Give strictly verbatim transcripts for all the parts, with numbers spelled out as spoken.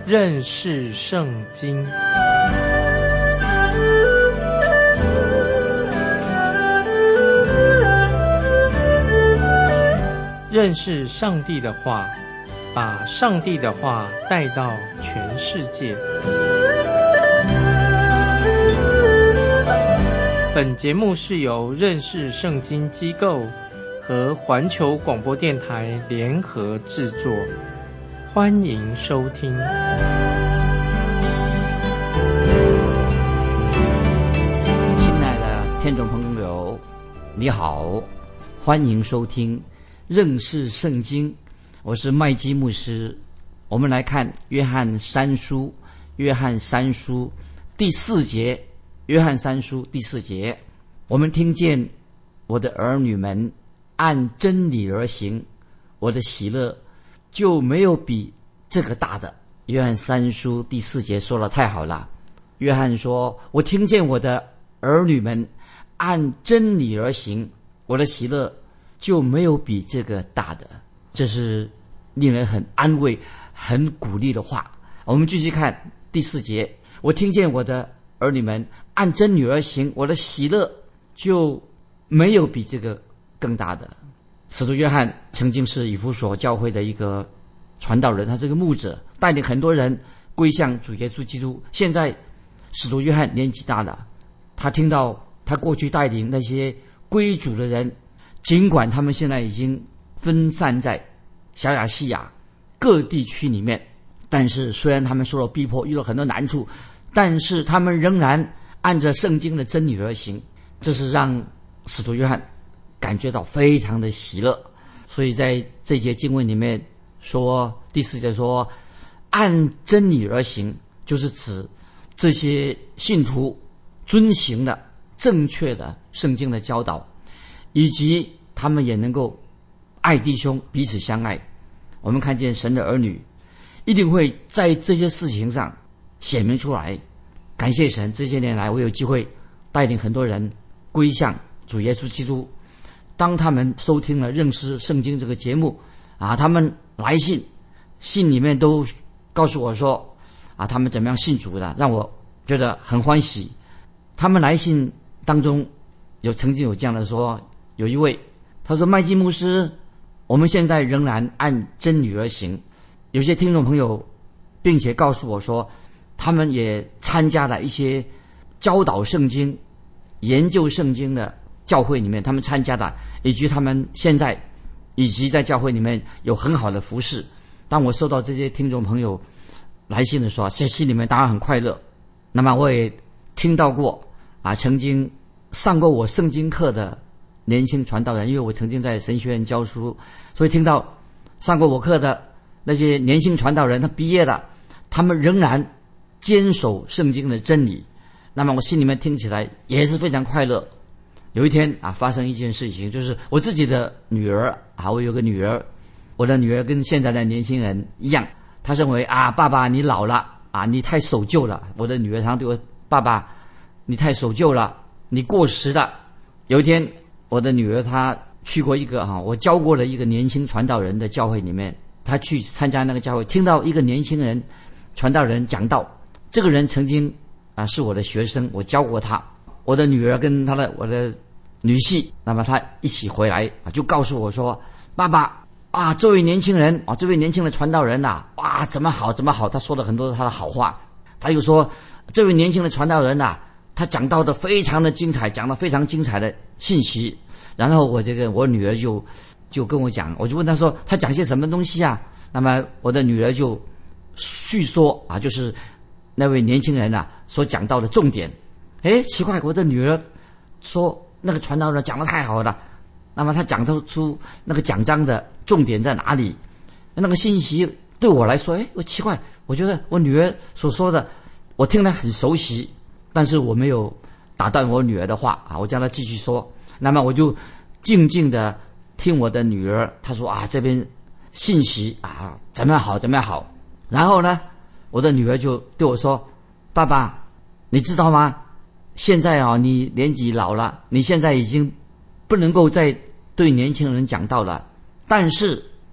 认识圣经。认识上帝的话，把上帝的话带到全世界。本节目是由认识圣经机构和环球广播电台联合制作，欢迎收听。 亲爱的听众朋友，你好，欢迎收听认识圣经，我是麦基牧师。我们来看约翰三书，约翰三书第四节，约翰三书第四节，我们听见我的儿女们按真理而行，我的喜乐就没有比这个大的。约翰三书第四节说得太好了，约翰说，我听见我的儿女们按真理而行，我的喜乐就没有比这个大的。这是令人很安慰很鼓励的话。我们继续看第四节，我听见我的儿女们按真理而行，我的喜乐就没有比这个更大的。使徒约翰曾经是以弗所教会的一个传道人，他是个牧者，带领很多人归向主耶稣基督。现在使徒约翰年纪大了，他听到他过去带领那些归主的人，尽管他们现在已经分散在小亚细亚各地区里面，但是虽然他们受到逼迫，遇到很多难处，但是他们仍然按着圣经的真理而行，这是让使徒约翰感觉到非常的喜乐。所以在这节经文里面说，第四节说按真理而行，就是指这些信徒遵行了正确的圣经的教导，以及他们也能够爱弟兄，彼此相爱。我们看见神的儿女一定会在这些事情上显明出来。感谢神，这些年来我有机会带领很多人归向主耶稣基督。当他们收听了认识圣经这个节目啊，他们来信，信里面都告诉我说啊，他们怎么样信主的，让我觉得很欢喜。他们来信当中有曾经有这样的说，有一位他说，麦基牧师，我们现在仍然按真理而行。有些听众朋友并且告诉我说，他们也参加了一些教导圣经研究圣经的教会里面，他们参加的，以及他们现在以及在教会里面有很好的服事。当我收到这些听众朋友来信的时候，在心里面当然很快乐。那么我也听到过啊，曾经上过我圣经课的年轻传道人，因为我曾经在神学院教书，所以听到上过我课的那些年轻传道人，他毕业了，他们仍然坚守圣经的真理。那么我心里面听起来也是非常快乐。有一天啊，发生一件事情，就是我自己的女儿啊，我有个女儿，我的女儿跟现在的年轻人一样，她认为啊，爸爸你老了啊，你太守旧了。我的女儿常对我，爸爸你太守旧了，你过时了。有一天我的女儿她去过一个啊，我教过了一个年轻传道人的教会里面，她去参加那个教会，听到一个年轻人传道人讲道，这个人曾经啊是我的学生，我教过他。我的女儿跟她的我的女婿，那么她一起回来啊，就告诉我说，爸爸啊，这位年轻人啊，这位年轻的传道人呐、啊，哇，怎么好怎么好，他说了很多他的好话。他又说，这位年轻的传道人呐、啊，他讲到的非常的精彩，讲的非常精彩的信息。然后我这个我女儿就就跟我讲，我就问她说，他讲些什么东西啊？那么我的女儿就叙说啊，就是那位年轻人啊所讲到的重点。诶，奇怪，我的女儿说那个传道人讲得太好了，那么他讲得出那个讲章的重点在哪里？那个信息对我来说，诶，我奇怪，我觉得我女儿所说的我听得很熟悉，但是我没有打断我女儿的话啊，我叫她继续说。那么我就静静的听我的女儿，她说啊，这边信息啊怎么样好怎么样好。然后呢，我的女儿就对我说，爸爸你知道吗，现在啊你年纪老了，你现在已经不能够再对年轻人讲道了，但是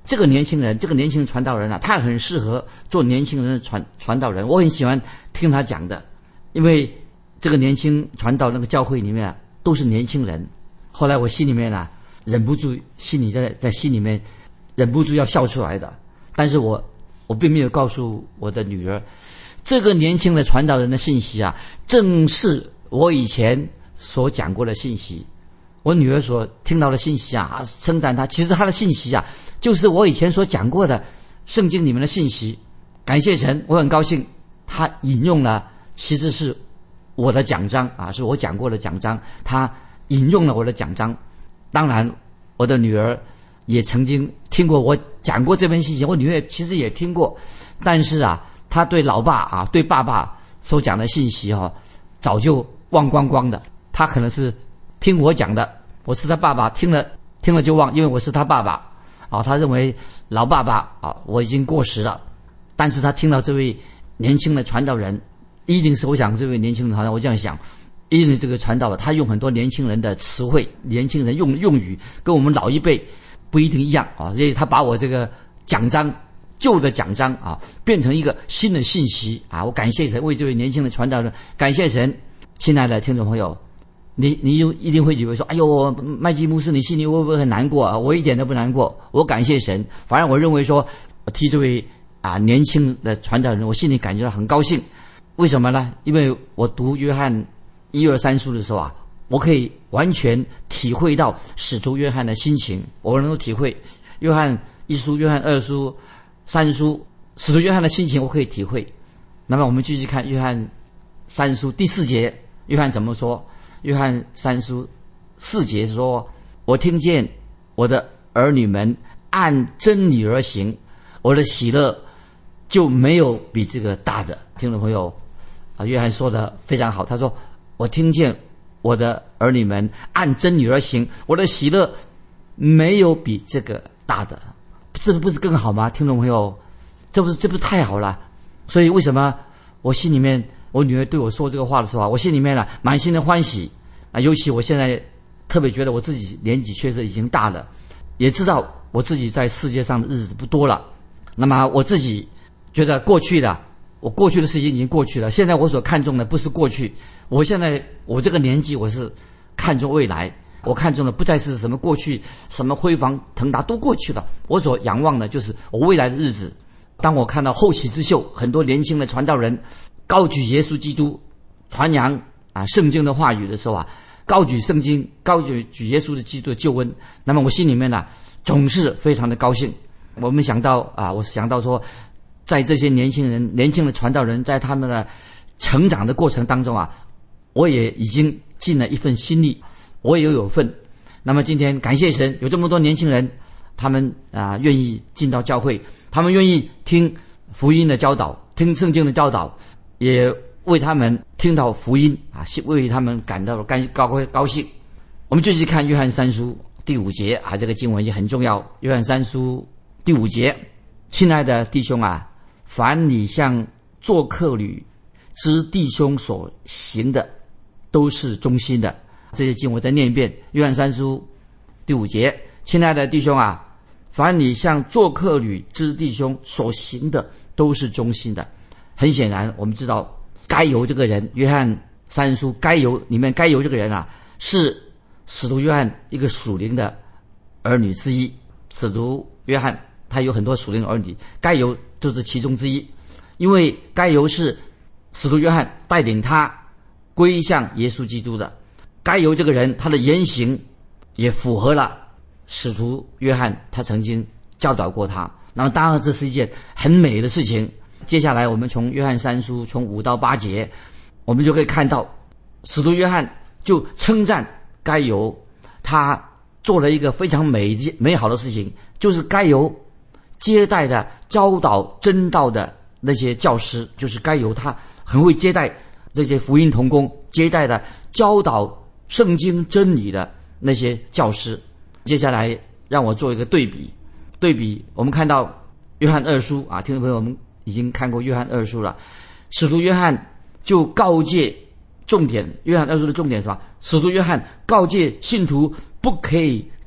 这个年轻人，这个年轻传道人啊，他很适合做年轻人的传传道人。我很喜欢听他讲的，因为这个年轻传道那个教会里面啊，都是年轻人。后来我心里面啊，忍不住，心里在在心里面忍不住要笑出来的。但是我我并没有告诉我的女儿，这个年轻的传道人的信息啊，正是我以前所讲过的信息。我女儿所听到的信息啊，啊称赞她，其实她的信息啊，就是我以前所讲过的圣经里面的信息。感谢神，我很高兴，她引用了其实是我的讲章啊，是我讲过的讲章，她引用了我的讲章。当然，我的女儿也曾经听过我讲过这份信息，我女儿其实也听过，但是啊，她对老爸啊，对爸爸所讲的信息哈、啊，早就忘光光的。她可能是听我讲的，我是他爸爸，听了听了就忘，因为我是他爸爸啊。他认为老爸爸啊，我已经过时了。但是他听到这位年轻的传道人，一定是我想这位年轻人，好像我这样想，一定是这个传道的，他用很多年轻人的词汇，年轻人用用语跟我们老一辈不一定一样啊。所以他把我这个讲章旧的讲章啊，变成一个新的信息啊。我感谢神，为这位年轻的传道人感谢神。亲爱的听众朋友，你你一定会以为说，哎呦，麦基牧师，你心里会不会很难过啊？我一点都不难过，我感谢神。反正我认为说，我替这位啊年轻的传道人，我心里感觉到很高兴。为什么呢？因为我读约翰一二三书的时候啊，我可以完全体会到使徒约翰的心情，我能够体会约翰一书、约翰二书、三书，使徒约翰的心情我可以体会。那么我们继续看约翰三书第四节，约翰怎么说？约翰三书四节说，我听见我的儿女们按真理而行，我的喜乐就没有比这个大的。听众朋友啊，约翰说的非常好，他说我听见我的儿女们按真理而行，我的喜乐没有比这个大的。这不是更好吗？听众朋友，这不是这不是太好了？所以为什么我心里面，我女儿对我说这个话的时候啊，我心里面呢、啊、满心的欢喜啊！尤其我现在特别觉得我自己年纪确实已经大了，也知道我自己在世界上的日子不多了。那么我自己觉得过去的，我过去的事情已经过去了。现在我所看重的不是过去，我现在我这个年纪，我是看重未来。我看重的不再是什么过去，什么辉煌腾达都过去了。我所仰望的就是我未来的日子。当我看到后起之秀，很多年轻的传道人高举耶稣基督，传扬啊圣经的话语的时候啊，高举圣经，高举举耶稣的基督的救恩，那么我心里面呢、啊、总是非常的高兴。我们想到啊，我想到说，在这些年轻人、年轻的传道人在他们的成长的过程当中啊，我也已经尽了一份心力，我也有份。那么今天感谢神，有这么多年轻人，他们啊愿意进到教会，他们愿意听福音的教导，听圣经的教导，也为他们听到福音啊，为他们感到高高高兴。我们继续看约翰三书第五节啊，这个经文也很重要。约翰三书第五节，亲爱的弟兄啊，凡你向做客旅之弟兄所行的，都是忠心的。这些经文我再念一遍，约翰三书第五节，亲爱的弟兄啊，凡你向做客旅之弟兄所行的，都是忠心的。很显然，我们知道该犹这个人，约翰三书该犹里面该犹这个人啊，是使徒约翰一个属灵的儿女之一。使徒约翰他有很多属灵的儿女，该犹就是其中之一。因为该犹是使徒约翰带领他归向耶稣基督的。该犹这个人，他的言行也符合了使徒约翰他曾经教导过他。那么当然这是一件很美的事情。接下来我们从约翰三书从五到八节，我们就可以看到使徒约翰就称赞该犹，他做了一个非常美美好的事情，就是该犹接待的教导真道的那些教师，就是该犹他很会接待这些福音同工，接待的教导圣经真理的那些教师。接下来让我做一个对比，对比我们看到约翰二书啊，听众朋友，我们已经看过约翰二书了。使徒约翰就告诫，重点约翰二书的重点是什么？使徒约翰告诫信徒不可以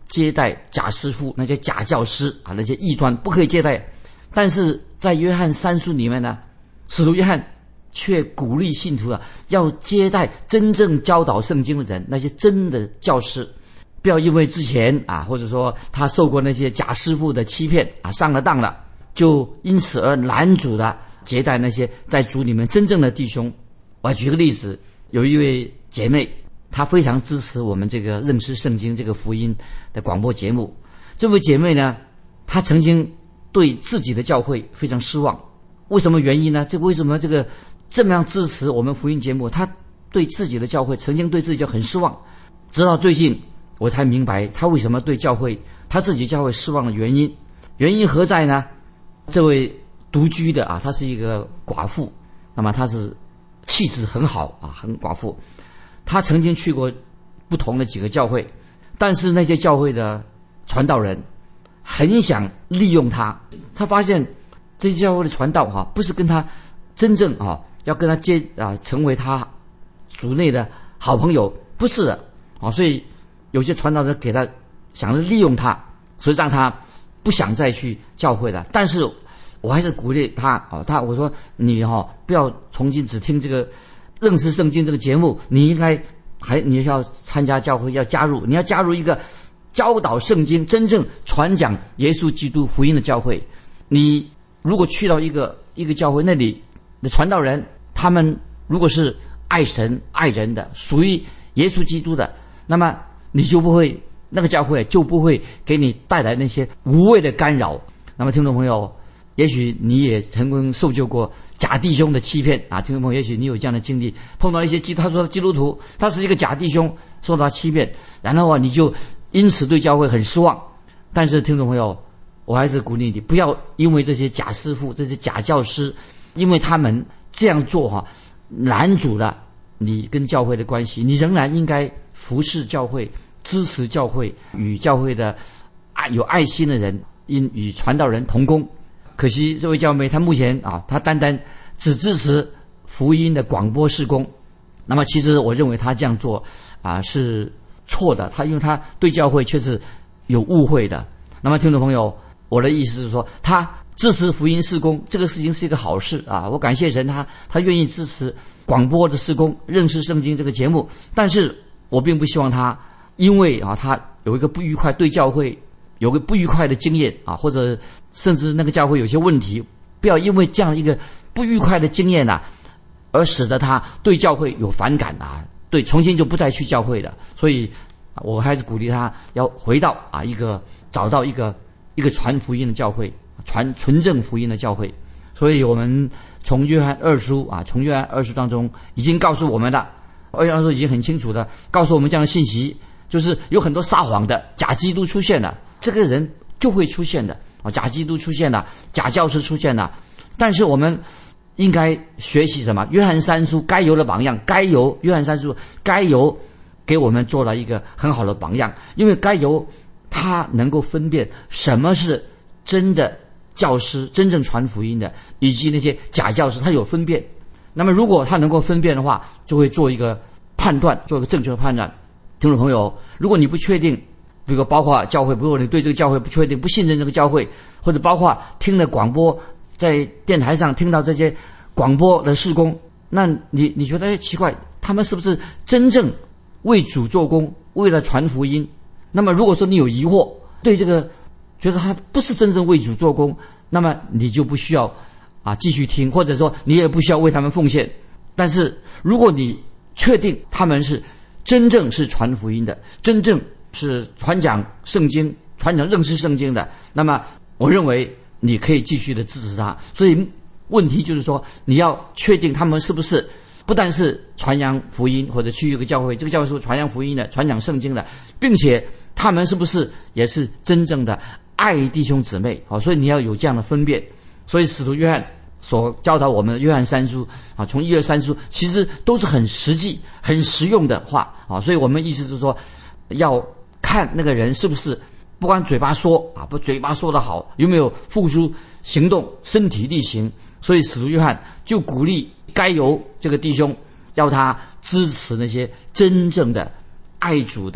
接待假师傅，那些假教师啊，那些异端不可以接待。但是在约翰三书里面呢，使徒约翰却鼓励信徒啊，要接待真正教导圣经的人，那些真的教师，不要因为之前啊，或者说他受过那些假师傅的欺骗啊，上了当了，就因此而拦阻的接待那些在主里面真正的弟兄。我举个例子，有一位姐妹，她非常支持我们这个认识圣经这个福音的广播节目。这位姐妹呢，她曾经对自己的教会非常失望。为什么原因呢？这为什么这个这么样支持我们福音节目？她对自己的教会曾经对自己就很失望，直到最近我才明白她为什么对教会她自己教会失望的原因。原因何在呢？这位独居的啊，她是一个寡妇，那么她是气质很好啊，很寡妇。她曾经去过不同的几个教会，但是那些教会的传道人很想利用她。她发现这些教会的传道哈、啊，不是跟她真正啊要跟她接啊成为她族内的好朋友，不是的啊。所以有些传道人给她想着利用她，所以让她不想再去教会了。但是我还是鼓励她啊，她我说你哈、啊、不要从今只听这个认识圣经这个节目，你应该还你要参加教会，要加入，你要加入一个教导圣经、真正传讲耶稣基督福音的教会。你如果去到一个一个教会，那里的传道人他们如果是爱神爱人的，属于耶稣基督的，那么你就不会那个教会就不会给你带来那些无谓的干扰。那么听众朋友，也许你也曾经受救过假弟兄的欺骗啊！听众朋友，也许你有这样的经历，碰到一些基，他说基督徒，他是一个假弟兄，受到欺骗，然后啊，你就因此对教会很失望。但是听众朋友，我还是鼓励你，不要因为这些假师傅、这些假教师，因为他们这样做哈、啊，拦阻了你跟教会的关系。你仍然应该服侍教会，支持教会，与教会的爱有爱心的人，因与传道人同工。可惜这位教妹她目前啊，她单单只支持福音的广播事工。那么其实我认为她这样做啊是错的，她因为她对教会却是有误会的。那么听众朋友，我的意思是说，她支持福音事工这个事情是一个好事啊，我感谢神，她她愿意支持广播的事工，认识圣经这个节目。但是我并不希望她因为啊她有一个不愉快，对教会有个不愉快的经验啊，或者甚至那个教会有些问题，不要因为这样一个不愉快的经验啊，而使得他对教会有反感啊，对，重新就不再去教会了。所以，我还是鼓励他要回到啊一个找到一个一个传福音的教会，传纯正福音的教会。所以我们从约翰二书啊，从约翰二书当中已经告诉我们了，约翰二书已经很清楚的告诉我们这样的信息。就是有很多撒谎的假基督出现了，这个人就会出现的啊，假基督出现了，假教师出现了。但是我们应该学习什么？约翰三书该有的榜样，该由约翰三书该由给我们做了一个很好的榜样，因为该由他能够分辨什么是真的教师，真正传福音的，以及那些假教师，他有分辨。那么如果他能够分辨的话，就会做一个判断，做一个正确的判断。听众朋友，如果你不确定，比如包括教会，如果你对这个教会不确定，不信任这个教会，或者包括听了广播，在电台上听到这些广播的事工，那你你觉得哎奇怪，他们是不是真正为主做工，为了传福音？那么如果说你有疑惑，对这个觉得他不是真正为主做工，那么你就不需要啊继续听，或者说你也不需要为他们奉献。但是如果你确定他们是真正是传福音的，真正是传讲圣经、传讲认识圣经的，那么我认为你可以继续的支持他。所以问题就是说，你要确定他们是不是不但是传扬福音，或者去一个教会，这个教会是传扬福音的、传讲圣经的，并且他们是不是也是真正的爱弟兄姊妹。好，所以你要有这样的分辨。所以使徒约翰所教导我们的约翰三书啊，从一二三书其实都是很实际、很实用的话啊，所以我们意思就是说，要看那个人是不是不光嘴巴说啊，不嘴巴说得好，有没有付诸行动，身体力行。所以使徒约翰就鼓励该由这个弟兄，要他支持那些真正的爱主的、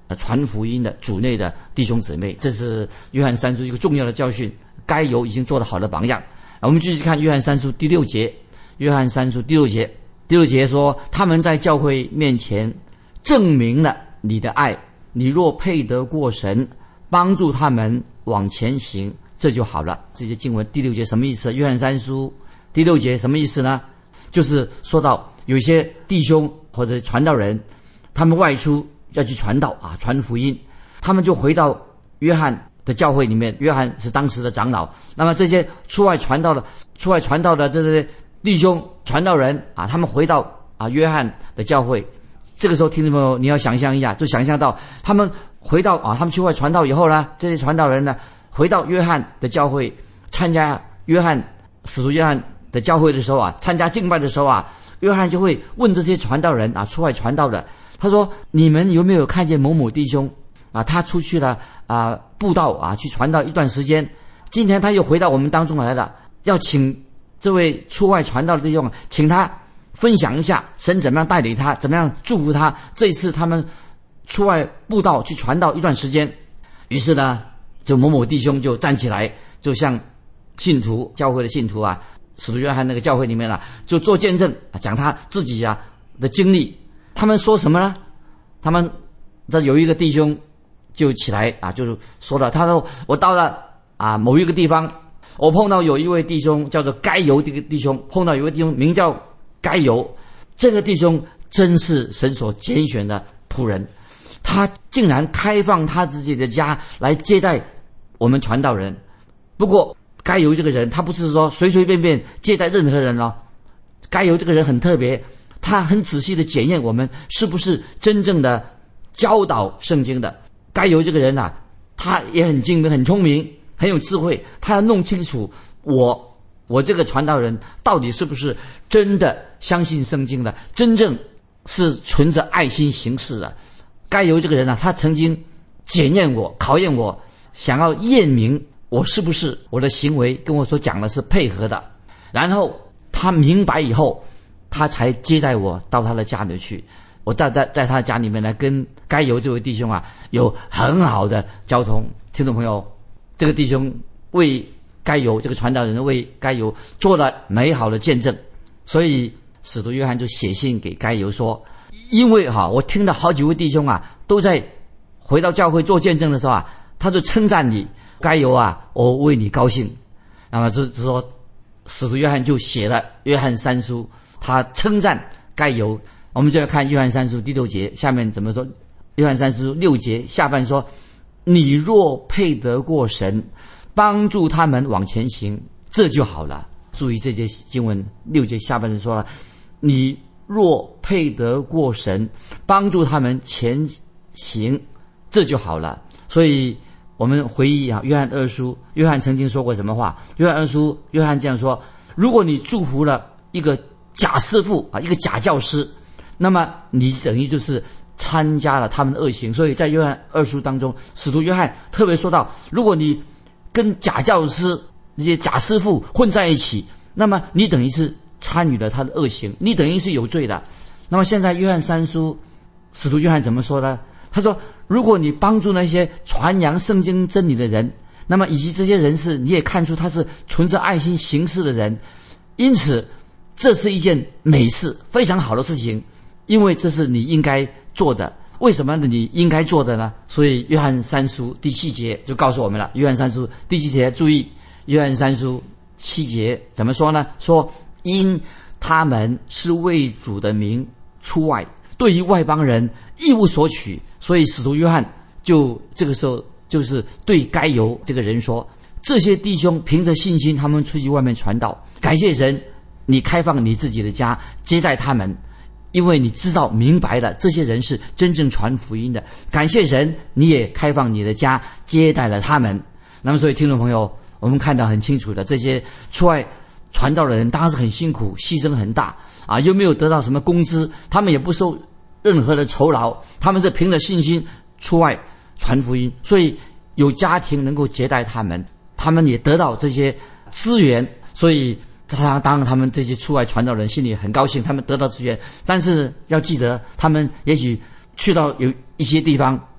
呃传福音的主内的弟兄姊妹。这是约翰三书一个重要的教训，该犹已经做了好的榜样。我们继续看约翰三书第六节，约翰三书第六节，第六节说，他们在教会面前证明了你的爱，你若配得过神，帮助他们往前行，这就好了。这些经文第六节什么意思？约翰三书第六节什么意思呢？就是说到有一些弟兄或者传道人，他们外出要去传道啊，传福音，他们就回到约翰的教会里面，约翰是当时的长老。那么这些出外传道的、出外传道的这些弟兄传道人啊，他们回到啊约翰的教会，这个时候听众朋友你要想象一下，就想象到他们回到啊，他们去外传道以后呢，这些传道人呢回到约翰的教会，参加约翰使徒约翰的教会的时候啊，参加敬拜的时候啊，约翰就会问这些传道人啊，出外传道的，他说：你们有没有看见某某弟兄啊？他出去了啊，布道啊，去传道一段时间，今天他又回到我们当中来了，要请这位出外传道的弟兄，请他分享一下神怎么样带领他，怎么样祝福他。这一次他们出外布道去传道一段时间，于是呢，就某某弟兄就站起来，就向信徒教会的信徒啊，使徒约翰那个教会里面啊，就做见证啊，讲他自己啊的经历。他们说什么呢？他们这有一个弟兄就起来啊，就是说了，他说我到了啊某一个地方，我碰到有一位弟兄叫做该犹这个弟兄，碰到有一位弟兄名叫该犹，这个弟兄真是神所拣选的仆人，他竟然开放他自己的家来接待我们传道人。不过该犹这个人，他不是说随随便便接待任何人哦。该犹这个人很特别，他很仔细的检验我们是不是真正的教导圣经的。该犹这个人啊，他也很精明、很聪明、很有智慧，他要弄清楚我我这个传道人到底是不是真的相信圣经的，真正是存着爱心行事的。该犹这个人啊，他曾经检验我、考验我，想要验明我是不是我的行为跟我所讲的是配合的。然后他明白以后，他才接待我到他的家里去。我在在在他家里面来跟该犹这位弟兄啊有很好的交通。听众朋友，这个弟兄为该犹这个传道人为该犹做了美好的见证，所以使徒约翰就写信给该犹说，因为哈、啊，我听到好几位弟兄啊都在回到教会做见证的时候啊，他就称赞你该犹啊，我为你高兴。那么就是说，使徒约翰就写了约翰三书，他称赞该犹。我们就要看约翰三书第六节下面怎么说。约翰三书六节下半说，你若配得过神，帮助他们往前行，这就好了。注意这节经文六节下半说了，你若配得过神，帮助他们前行，这就好了。所以我们回忆啊，约翰二书，约翰曾经说过什么话？约翰二书，约翰这样说：如果你祝福了一个假师傅啊，一个假教师，那么你等于就是参加了他们的恶行。所以在约翰二书当中，使徒约翰特别说到，如果你跟假教师、这些假师傅混在一起，那么你等于是参与了他的恶行，你等于是有罪的。那么现在约翰三书，使徒约翰怎么说呢？他说，如果你帮助那些传扬圣经真理的人，那么以及这些人是你也看出他是存着爱心行事的人，因此这是一件美事，非常好的事情，因为这是你应该做的。为什么你应该做的呢？所以约翰三书第七节就告诉我们了。约翰三书第七节，注意约翰三书七节怎么说呢？说因他们是为主的名出外，对于外邦人一无所取，所以使徒约翰就这个时候就是对该犹这个人说，这些弟兄凭着信心，他们出去外面传道，感谢神，你开放你自己的家接待他们，因为你知道明白了这些人是真正传福音的，感谢神，你也开放你的家接待了他们。那么所以听众朋友，我们看到很清楚的，这些出外传道的人当然是很辛苦，牺牲很大啊，又没有得到什么工资，他们也不受任何的酬劳，他们是凭着信心出外传福音，所以有家庭能够接待他们，他们也得到这些资源，所以当当他们这些出外传道人心里很高兴，他们得到资源。但是要记得，他们也许去到有一些地方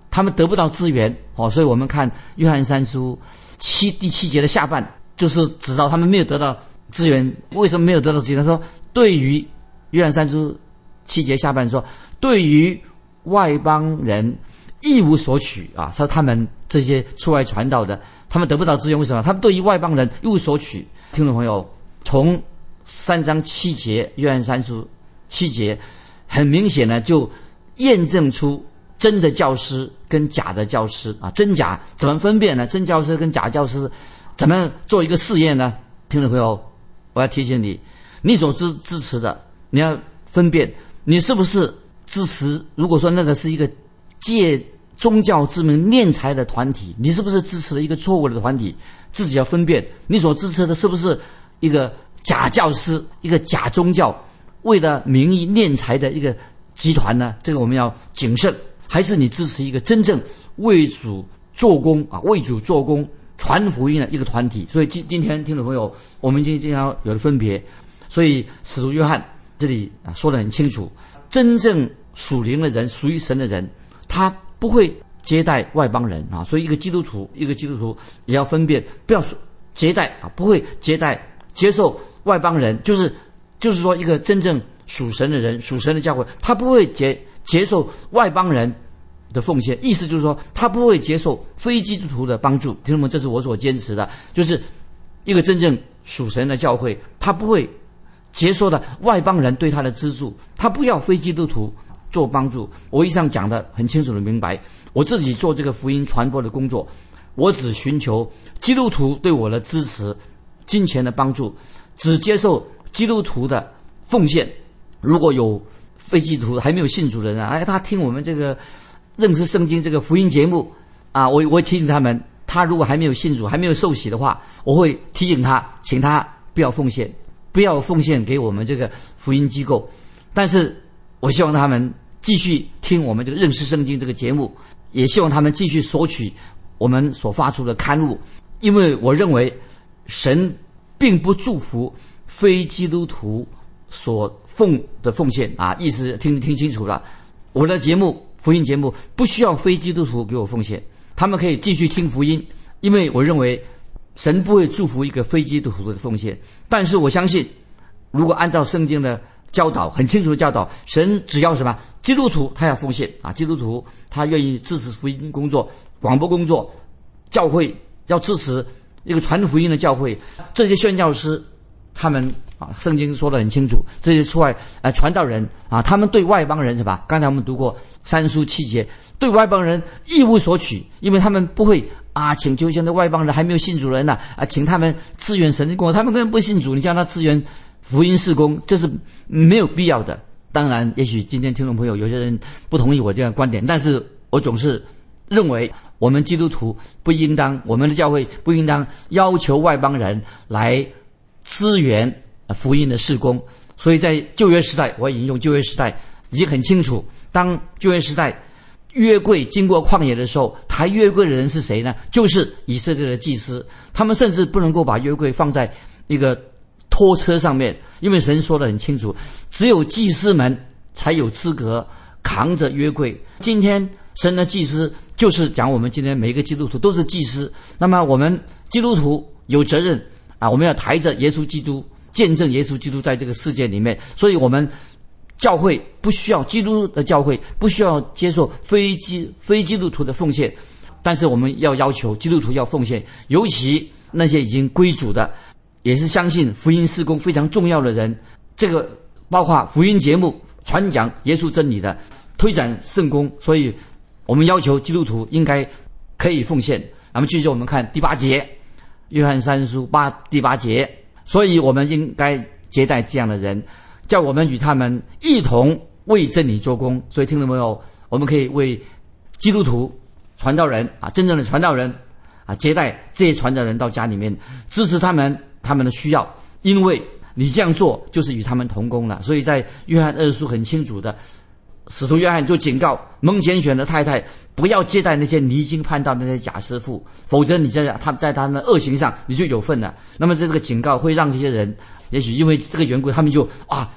他们得不到资源哦，所以我们看约翰三书七第七节的下半，就是指到他们没有得到资源。为什么没有得到资源？他说，对于约翰三书七节下半说，对于外邦人一无所取啊，说他们这些出外传道的，他们得不到资源，为什么？他们对于外邦人一无所取。听众朋友，从三章七节，约翰三书七节，很明显呢，就验证出真的教师跟假的教师啊，真假怎么分辨呢？真教师跟假教师怎么做一个试验呢？听众朋友，我要提醒你，你所支支持的，你要分辨你是不是支持。如果说那个是一个借宗教之名敛财的团体，你是不是支持了一个错误的团体？自己要分辨你所支持的是不是一个假教师，一个假宗教，为了名义敛财的一个集团呢？这个我们要谨慎。还是你支持一个真正为主做工啊，为主做工传福音的一个团体？所以今今天听众朋友，我们今天要有了分别。所以使徒约翰这里啊说得很清楚，真正属灵的人，属于神的人，他不会接待外邦人啊。所以一个基督徒，一个基督徒也要分辨，不要接待啊，不会接待接受外邦人，就是就是说一个真正属神的人，属神的教会，他不会接接受外邦人的奉献，意思就是说他不会接受非基督徒的帮助。听众们，这是我所坚持的，就是一个真正属神的教会，他不会接受的外邦人对他的资助，他不要非基督徒做帮助。我以上讲的很清楚的明白，我自己做这个福音传播的工作，我只寻求基督徒对我的支持、金钱的帮助，只接受基督徒的奉献。如果有非基督徒还没有信主的人啊，哎，他听我们这个认识圣经这个福音节目啊，我我会提醒他们，他如果还没有信主，还没有受洗的话，我会提醒他，请他不要奉献，不要奉献给我们这个福音机构。但是我希望他们继续听我们这个认识圣经这个节目，也希望他们继续索取我们所发出的刊物，因为我认为神并不祝福非基督徒所奉的奉献啊，意思听听清楚了。我的节目福音节目不需要非基督徒给我奉献，他们可以继续听福音，因为我认为神不会祝福一个非基督徒的奉献。但是我相信，如果按照圣经的教导，很清楚的教导，神只要什么？基督徒他要奉献啊，基督徒他愿意支持福音工作、广播工作，教会要支持一个传福音的教会，这些宣教师他们啊，圣经说得很清楚，这些出外呃传道人啊，他们对外邦人是吧？刚才我们读过三书七节，对外邦人一无所取，因为他们不会啊请求现在外邦人还没有信主人呐 啊, 啊，请他们支援神的工作，他们根本不信主，你叫他支援福音事工，这是没有必要的。当然，也许今天听众朋友有些人不同意我这样的观点，但是我总是认为我们基督徒不应当，我们的教会不应当要求外邦人来支援福音的事工。所以在旧约时代，我引用旧约时代已经很清楚，当旧约时代约柜经过旷野的时候，抬约柜的人是谁呢？就是以色列的祭司。他们甚至不能够把约柜放在一个拖车上面，因为神说得很清楚，只有祭司们才有资格扛着约柜。今天神的祭司就是讲我们今天每一个基督徒都是祭司，那么我们基督徒有责任啊，我们要抬着耶稣基督，见证耶稣基督在这个世界里面。所以我们教会不需要，基督的教会不需要接受非基非基督徒的奉献，但是我们要要求基督徒要奉献，尤其那些已经归主的，也是相信福音事工非常重要的人，这个包括福音节目传讲耶稣真理的，推展圣工。所以我们要求基督徒应该可以奉献。那么继续我们看第八节，约翰三书八第八节，所以我们应该接待这样的人，叫我们与他们一同为真理做工。所以听到没有，我们可以为基督徒传道人啊，真正的传道人啊，接待这些传道人到家里面，支持他们他们的需要，因为你这样做就是与他们同工了。所以在约翰二书很清楚的，使徒约翰就警告蒙拣选的太太不要接待那些离经叛道的那些假师傅，否则你在他在他们的恶行上你就有份了。那么这个警告会让这些人也许因为这个缘故，他们就啊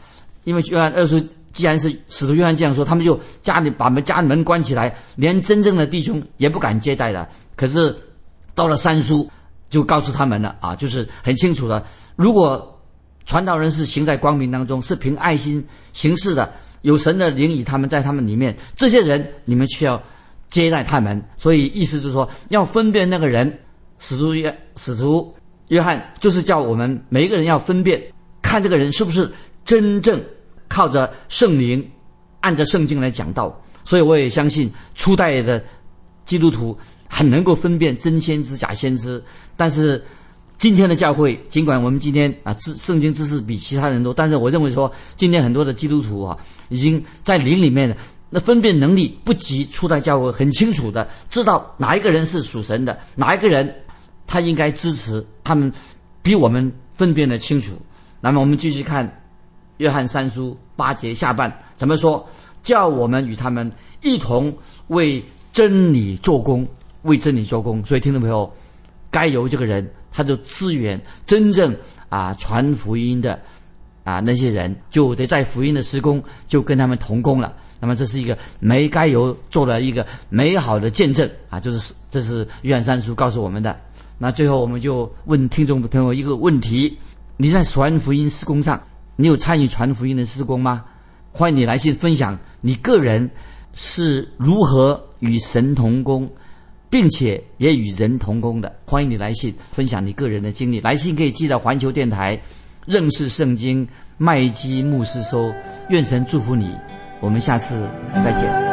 因为约翰二书既然是使徒约翰这样说，他们就家里把门家门关起来，连真正的弟兄也不敢接待了。可是到了三书就告诉他们了啊，就是很清楚的，如果传道人是行在光明当中，是凭爱心行事的，有神的灵以他们在他们里面，这些人你们需要接待他们。所以意思就是说，要分辨那个人。使徒约使徒约翰就是叫我们每一个人要分辨，看这个人是不是真正靠着圣灵按着圣经来讲道。所以我也相信初代的基督徒很能够分辨真先知假先知。但是今天的教会，尽管我们今天啊圣经知识比其他人多，但是我认为说今天很多的基督徒啊已经在灵里面，那分辨能力不及初代教会，很清楚的知道哪一个人是属神的，哪一个人他应该支持，他们比我们分辨得清楚。那么我们继续看约翰三书八节下半怎么说，叫我们与他们一同为真理做工，为真理做工。所以听众朋友，该由这个人他就支援真正啊传福音的啊那些人，就得在福音的施工就跟他们同工了。那么这是一个没该由做了一个美好的见证啊，就是这是约翰三书告诉我们的。那最后我们就问听众朋友一个问题，你在传福音施工上，你有参与传福音的施工吗？欢迎你来信分享你个人是如何与神同工，并且也与人同工的。欢迎你来信分享你个人的经历，来信可以寄到环球电台认识圣经麦基牧师收。愿神祝福你，我们下次再见。